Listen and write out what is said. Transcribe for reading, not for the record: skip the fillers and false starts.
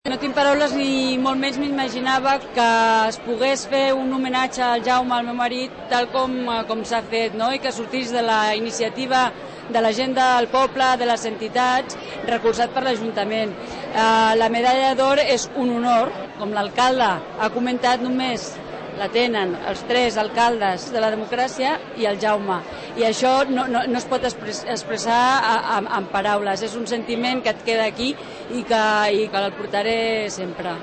No tinc paraules ni molt menys m'imaginava que es pogués fer un homenatge al Jaume, al meu marit, tal com s'ha fet, no? I que sortís de la iniciativa de la gent del poble, de les entitats, recolzat per l'Ajuntament. La medalla d'or és un honor, com l'alcalde ha comentat, només la tenen els 3 alcaldes de la democràcia i el Jaume. I això no es pot expressar amb paraules. És un sentiment que et queda aquí i que el portaré sempre.